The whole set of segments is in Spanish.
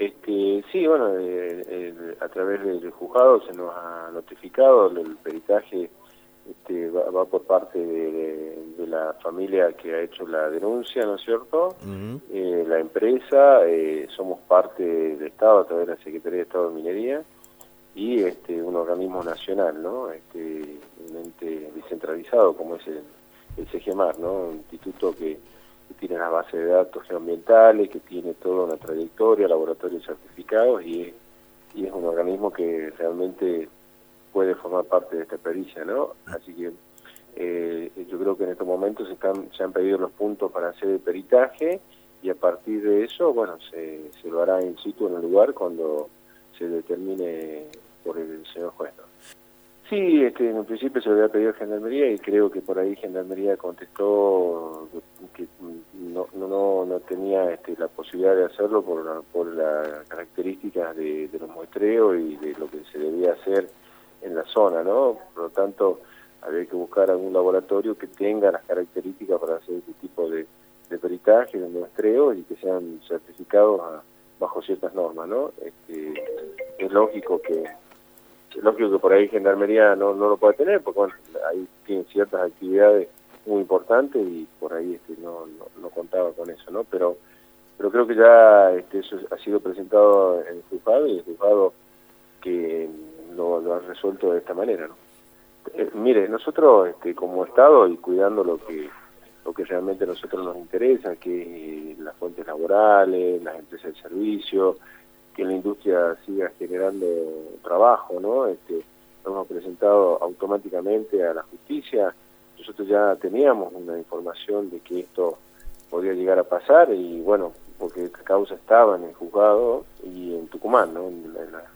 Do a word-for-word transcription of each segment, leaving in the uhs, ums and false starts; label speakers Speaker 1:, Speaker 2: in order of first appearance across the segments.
Speaker 1: Este, sí, bueno, eh, eh, a través del juzgado se nos ha notificado el peritaje. Este, va, va por parte de, de, de la familia que ha hecho la denuncia, ¿no es cierto?
Speaker 2: Uh-huh.
Speaker 1: Eh, la empresa, eh, somos parte del Estado a través de la Secretaría de Estado de Minería y este, un organismo nacional, ¿no? Este, un ente descentralizado como es el, el CEGEMAR, ¿no? Un instituto que, que tiene las bases de datos geoambientales, que tiene toda una trayectoria, laboratorios certificados y es, y es un organismo que realmente puede formar parte de esta pericia, ¿no? Así que eh, yo creo que en estos momentos se, están, se han pedido los puntos para hacer el peritaje y a partir de eso, bueno, se, se lo hará in situ en el lugar cuando se determine por el señor juez, ¿no? Sí, este, en un principio se lo había pedido a Gendarmería y creo que por ahí Gendarmería contestó que no no no, no tenía este, la posibilidad de hacerlo por, la, por las características de, de los muestreos y de lo que se debía hacer en la zona, ¿no? Por lo tanto, había que buscar algún laboratorio que tenga las características para hacer este tipo de, de peritaje, de muestreo y que sean certificados a, bajo ciertas normas, ¿no? Este, es lógico que es lógico que por ahí Gendarmería no, no lo puede tener, porque bueno, ahí tienen ciertas actividades muy importantes y por ahí este, no, no, no contaba con eso, ¿no? Pero pero creo que ya este, eso ha sido presentado en el juzgado y el juzgado que Lo, lo han resuelto de esta manera, ¿no? Eh, mire, nosotros este, como Estado y cuidando lo que lo que realmente a nosotros nos interesa, que las fuentes laborales, las empresas de servicio, que la industria siga generando trabajo, ¿no? Este, lo hemos presentado automáticamente a la justicia. Nosotros ya teníamos una información de que esto podría llegar a pasar y bueno, porque esta causa estaba en el juzgado y en Tucumán, ¿no? En, en la,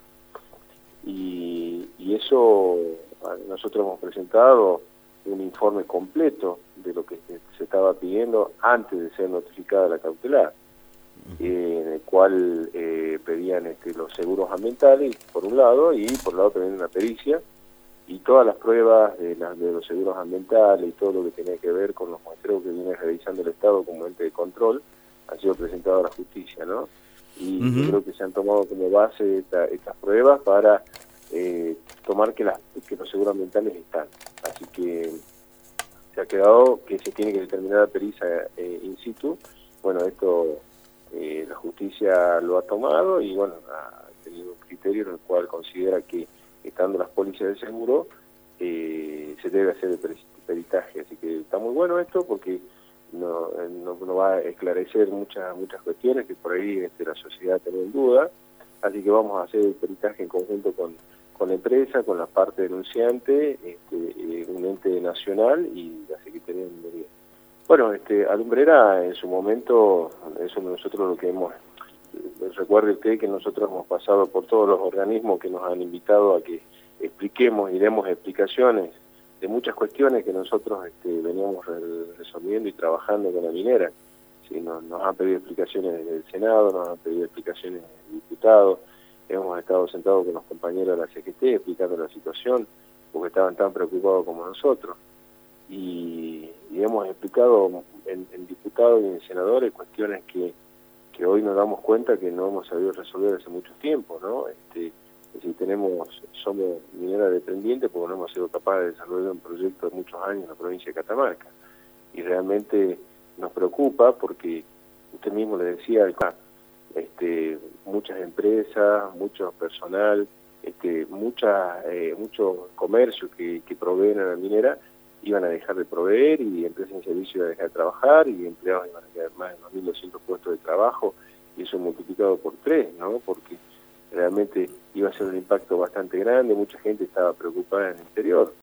Speaker 1: Y, y eso, nosotros hemos presentado un informe completo de lo que se, se estaba pidiendo antes de ser notificada la cautelar, eh, en el cual eh, pedían este, los seguros ambientales, por un lado, y por el lado también una pericia, y todas las pruebas de, la, de los seguros ambientales y todo lo que tenía que ver con los muestreos que viene realizando el Estado como ente de control, han sido presentados a la justicia, ¿no? Y uh-huh. Yo creo que se han tomado como base esta, estas pruebas para eh, tomar que, las, que los seguros ambientales están. Así que se ha quedado que se tiene que determinar la pericia eh, in situ. Bueno, esto eh, la justicia lo ha tomado y bueno, ha tenido un criterio en el cual considera que estando las pólizas de seguro eh, se debe hacer el peritaje. Así que está muy bueno esto porque No, no, no va a esclarecer muchas muchas cuestiones que por ahí este, la sociedad tiene en duda, así que vamos a hacer el peritaje en conjunto con, con la empresa, con la parte denunciante, este, eh, un ente nacional y la Secretaría de Minería. Bueno, este, Alumbrera en su momento, eso nosotros lo que hemos, recuerde usted que nosotros hemos pasado por todos los organismos que nos han invitado a que expliquemos y demos explicaciones de muchas cuestiones que nosotros este, veníamos resolviendo y trabajando con la minera. Sí, nos, nos han pedido explicaciones del Senado, nos han pedido explicaciones del diputado, hemos estado sentados con los compañeros de la C G T explicando la situación, porque estaban tan preocupados como nosotros. Y, y hemos explicado en, en diputados y en senadores cuestiones que, que hoy nos damos cuenta que no hemos sabido resolver hace mucho tiempo, ¿no? Este, si tenemos, somos minera dependiente porque no hemos sido capaces de desarrollar un proyecto de muchos años en la provincia de Catamarca. Y realmente nos preocupa porque usted mismo le decía, este, muchas empresas, mucho personal, este, mucha, eh, muchos comercios que, que proveen a la minera iban a dejar de proveer y empresas en servicio iban a dejar de trabajar y empleados iban a quedar más de dos mil doscientos puestos de trabajo y eso multiplicado por tres, ¿no? Porque realmente iba a ser un impacto bastante grande, mucha gente estaba preocupada en el interior.